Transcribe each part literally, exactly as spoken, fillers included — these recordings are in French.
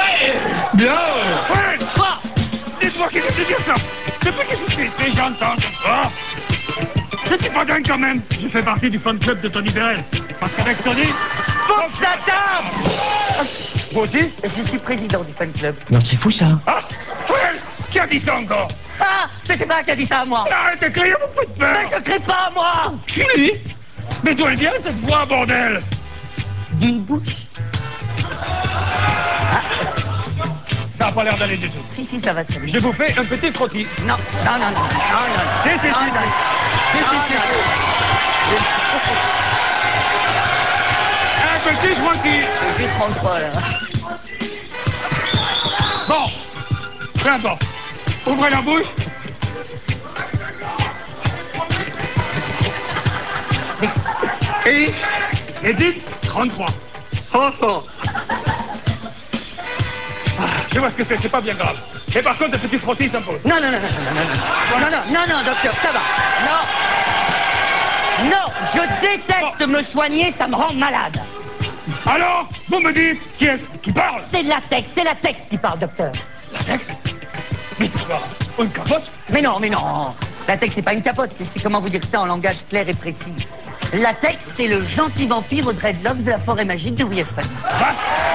Ouais. Bien. Fred. Quoi? Dites-moi qui veut te dire ça. Depuis que je suis ici, j'entends, je vois. Je suis pas dingue quand même. Je fais partie du fan club de Tony Bérel. Parce qu'avec Tony... Faut que ça tape. Vous aussi? Je suis président du fan club. Non, c'est fou ça. Ah, Fred, qui a dit ça encore? Ah, je sais pas qui a dit ça à moi. Arrêtez de crier, vous me faites peur. Mais je crie pas à moi. Culé. Mais d'où elle vient cette voix, bordel? D'une bouche. Ça a pas l'air d'aller du tout. Si, si, ça va très bien. Je vous fais un petit frottis. Non, non, non, non, non, non. Si, si, si, Non, si. non. Si, si, Non, si, non, si. Un petit frottis. C'est juste trente-trois, là. Bon, peu importe. Ouvrez la bouche. Et, et dites trente-trois. Franchement. Ah, je vois ce que c'est, c'est pas bien grave. Et par contre, le petit frottis s'impose. Non, non, non, non, non, non, non, non, non, non, non, docteur, ça va. Non. Non, je déteste me soigner, ça me rend malade. Alors, vous me dites qui est-ce qui parle? C'est de la texte, c'est la texte qui parle, docteur. La texte? Mais c'est quoi? Une capote? Mais non, mais non. La texte, c'est pas une capote, c'est c'est comment vous dire ça en langage clair et précis. La texte, c'est le gentil vampire aux dreadlocks de la forêt magique de Wiefren. Quoi?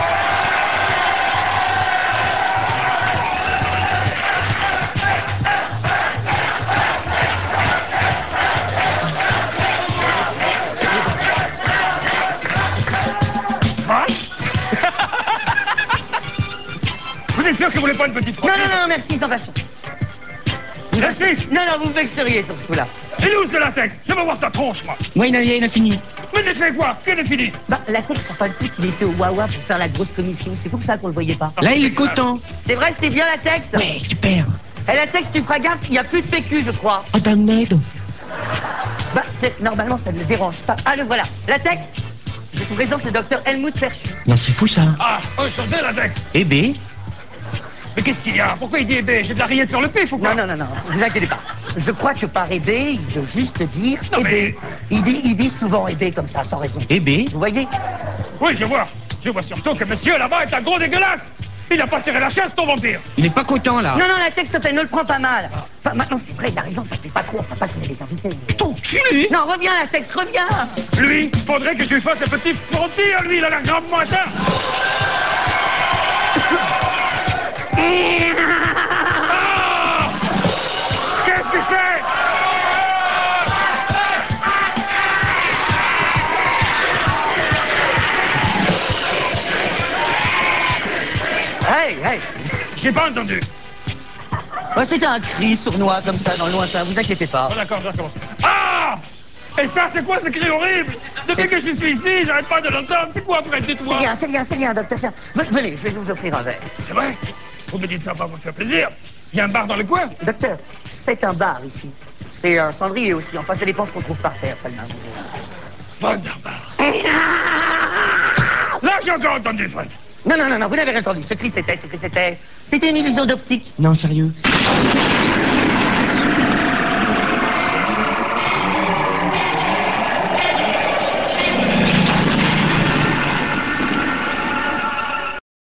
Vous êtes sûr que vous voulez pas une petite frottis? Non, non, non, merci, sans façon. La six. Non, non, vous me vexeriez sur ce coup-là. Et où c'est la texte? Je veux voir sa tronche, moi. Moi, il a, il a fini. Mais il fait quoi? Qu'elle est finie? Bah, la texte, en fin de compte, il était au Wawa pour faire la grosse commission. C'est pour ça qu'on le voyait pas. Là, il est content. C'est vrai, c'était bien la texte? Ouais, super. Et la texte, tu feras gaffe, il n'y a plus de P Q, je crois. Oh, t'as une aide. Bah, c'est, normalement, ça ne le dérange pas. Ah, le voilà. La texte, je vous présente le docteur Helmut Perchu. Non, c'est fou ça. Ah, enchanté, la texte. Eh ben. Mais qu'est-ce qu'il y a? Pourquoi il dit eh ben? J'ai de la rillette sur le pif ou quoi? Non, non, non, non, vous inquiétez pas. Je crois que par E B, il veut juste dire Non, E B. mais- Il dit, il dit souvent E B comme ça, sans raison. Eh ben. Vous voyez? Oui, je vois. Je vois surtout que monsieur là-bas est un gros dégueulasse. Il n'a pas tiré la chasse, ton vampire. Il est pas content là. Non, non, la texte, ne le prends pas mal. Enfin, maintenant, c'est vrai, il a raison, ça se fait pas trop. On va pas qu'il y ait des invités. Ton culé. Non, reviens, la texte, reviens. Lui, faudrait que je lui fasse un petit frottis à lui, il a l'air gravement atteint. Ah! Qu'est-ce que c'est? Hey, hey. J'ai pas entendu. Oh, c'était un cri sournois comme ça dans le lointain, vous inquiétez pas. Oh, d'accord, je recommence. Ah! Et ça, c'est quoi ce cri horrible? Depuis C'est- que je suis ici, j'arrête pas de l'entendre. C'est quoi, Fred? C'est Dites-moi. rien, c'est rien, c'est rien, docteur. c'est rien. Venez, je vais vous offrir un verre. C'est vrai? Vous me dites ça pas pour me faire plaisir. Il y a un bar dans le coin? Docteur, c'est un bar ici. C'est un cendrier aussi. Enfin, ça dépend ce qu'on trouve par terre, seulement. Wonderbar. Là, j'ai encore entendu, Fred. Non, non, non, non, vous n'avez rien entendu. Ce cri, c'était, ce cri, c'était... C'était une illusion d'optique. Non, sérieux.